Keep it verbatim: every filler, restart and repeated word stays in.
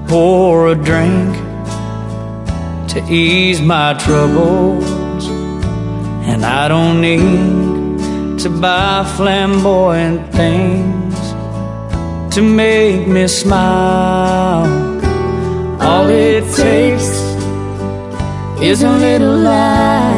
pour a drink to ease my troubles, and I don't need to buy flamboyant things to make me smile. All it takes is a little light